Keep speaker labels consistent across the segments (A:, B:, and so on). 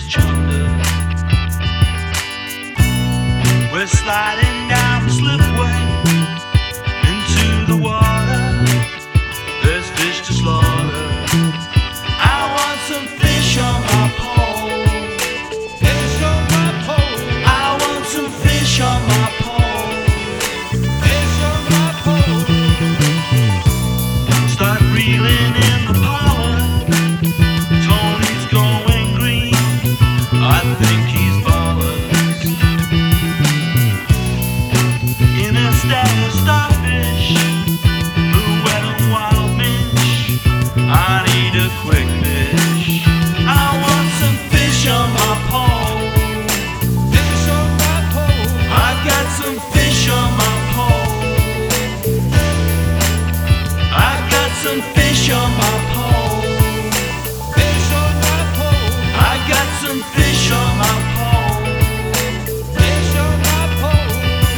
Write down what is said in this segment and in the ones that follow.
A: Chunder. We're sliding down the slipway into the water. There's fish to slaughter. I want some fish on my pole. Fish on my pole. I want some fish on my pole. Fish on my pole. Start reeling in the power. Tony's going green. I think he's ballers. In a stack of starfish, blue wet and wild minch. I need a quick fish. I want some fish on my pole. Fish on my pole. I got some fish on my pole. I got some fish on my pole. Fish on my pole. I got some fish on my pole. Fish on my pole.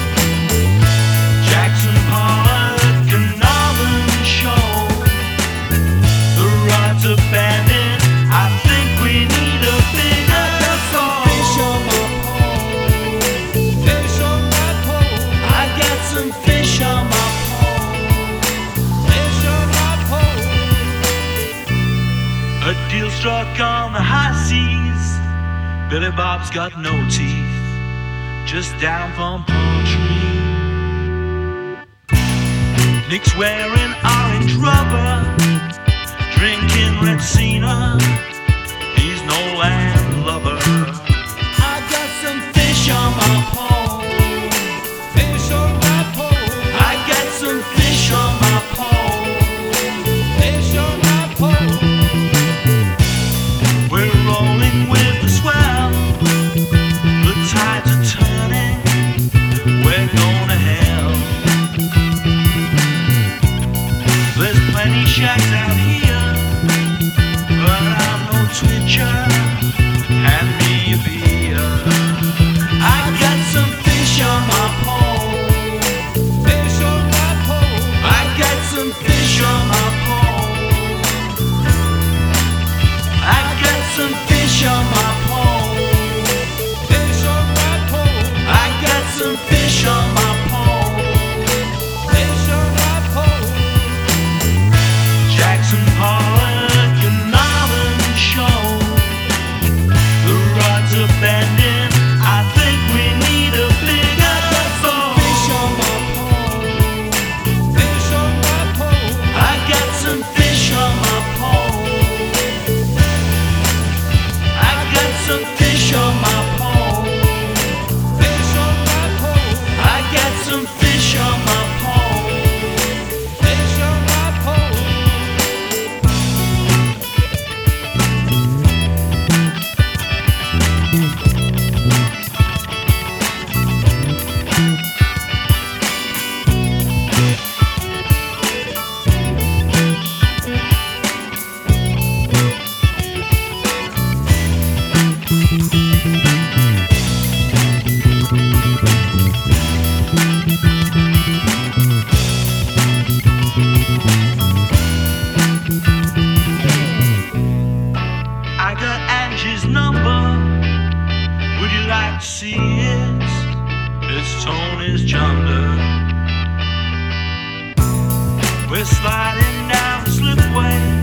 A: Jackson Pollock, Carnarvon Shoal. The rod's abandoned. I think we need a bigger pole. Fish on my pole. Fish on my pole. I got some fish on my pole. Fish on my pole. A deal struck on the high seas. Billy Bob's got no teeth, just down from poultry. Nick's wearing orange rubber, drinking Retsina. He's no landlubber. I got some fish on my pole. Fish on my pole. I got some fish on my pole. Fish on my pole. We're rolling with the swell. The tides are turning. We're going to hell. There's plenty shacks out here, but I'm no twitcher. Hand me a beer. I got some fish on my pole. Fish on my pole. I got some fish on my pole. I got some fish on my pole. Fish on my pole. I got some fish on my pole. Fish on my pole. Jackson Pollock, Carnarvon Shoal. The rod's abandoned. I think we need a bigger pole. Fish on my pole. Fish on my pole. I got some fish on my pole. I got some fish on my pole. Fish on my pole. I got some fish on my pole. Fish on my pole. I got Angie's number. Would you like to see it? It's Tony's Chunder. We're sliding down the slipway